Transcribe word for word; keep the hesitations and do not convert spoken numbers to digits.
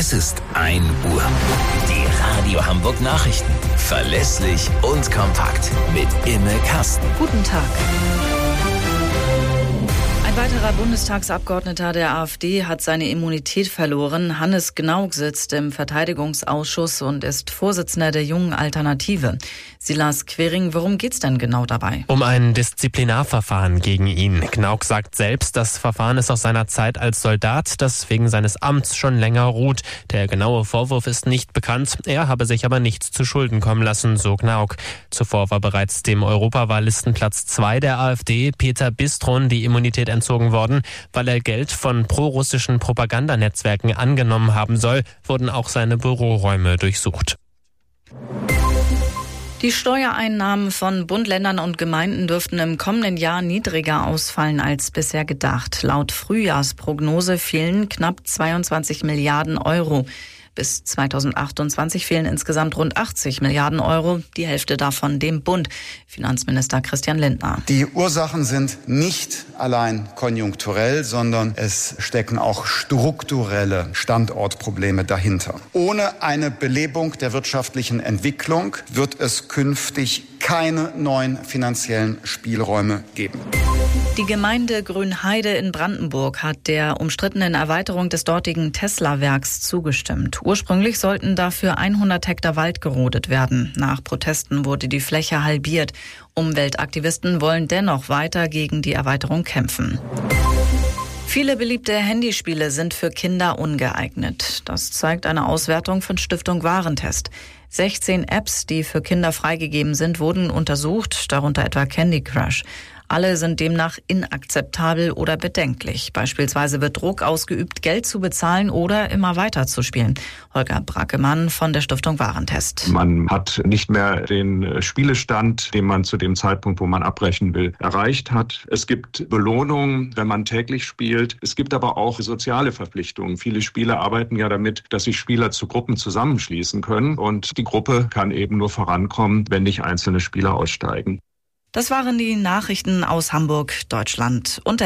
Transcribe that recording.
Es ist ein Uhr. Die Radio Hamburg Nachrichten. Verlässlich und kompakt. Mit Imme Kasten. Guten Tag. Ein weiterer Bundestagsabgeordneter der AfD hat seine Immunität verloren. Hannes Gnauk sitzt im Verteidigungsausschuss und ist Vorsitzender der Jungen Alternative. Silas Quering, worum geht's denn genau dabei? Um ein Disziplinarverfahren gegen ihn. Gnauk sagt selbst, das Verfahren ist aus seiner Zeit als Soldat, das wegen seines Amts schon länger ruht. Der genaue Vorwurf ist nicht bekannt. Er habe sich aber nichts zu Schulden kommen lassen, so Gnauk. Zuvor war bereits dem Europawahllistenplatz zwei der AfD, Peter Bistron, die Immunität entzogen worden. Weil er Geld von prorussischen Propagandanetzwerken angenommen haben soll, wurden auch seine Büroräume durchsucht. Die Steuereinnahmen von Bund, Ländern und Gemeinden dürften im kommenden Jahr niedriger ausfallen als bisher gedacht. Laut Frühjahrsprognose fehlen knapp zweiundzwanzig Milliarden Euro. Bis zweitausendachtundzwanzig fehlen insgesamt rund achtzig Milliarden Euro, die Hälfte davon dem Bund. Finanzminister Christian Lindner. Die Ursachen sind nicht allein konjunkturell, sondern es stecken auch strukturelle Standortprobleme dahinter. Ohne eine Belebung der wirtschaftlichen Entwicklung wird es künftig keine neuen finanziellen Spielräume geben. Die Gemeinde Grünheide in Brandenburg hat der umstrittenen Erweiterung des dortigen Tesla-Werks zugestimmt. Ursprünglich sollten dafür hundert Hektar Wald gerodet werden. Nach Protesten wurde die Fläche halbiert. Umweltaktivisten wollen dennoch weiter gegen die Erweiterung kämpfen. Viele beliebte Handyspiele sind für Kinder ungeeignet. Das zeigt eine Auswertung von Stiftung Warentest. sechzehn Apps, die für Kinder freigegeben sind, wurden untersucht, darunter etwa Candy Crush. Alle sind demnach inakzeptabel oder bedenklich. Beispielsweise wird Druck ausgeübt, Geld zu bezahlen oder immer weiter zu spielen. Holger Brackemann von der Stiftung Warentest. Man hat nicht mehr den Spielestand, den man zu dem Zeitpunkt, wo man abbrechen will, erreicht hat. Es gibt Belohnungen, wenn man täglich spielt. Es gibt aber auch soziale Verpflichtungen. Viele Spiele arbeiten ja damit, dass sich Spieler zu Gruppen zusammenschließen können. Und die Gruppe kann eben nur vorankommen, wenn nicht einzelne Spieler aussteigen. Das waren die Nachrichten aus Hamburg, Deutschland und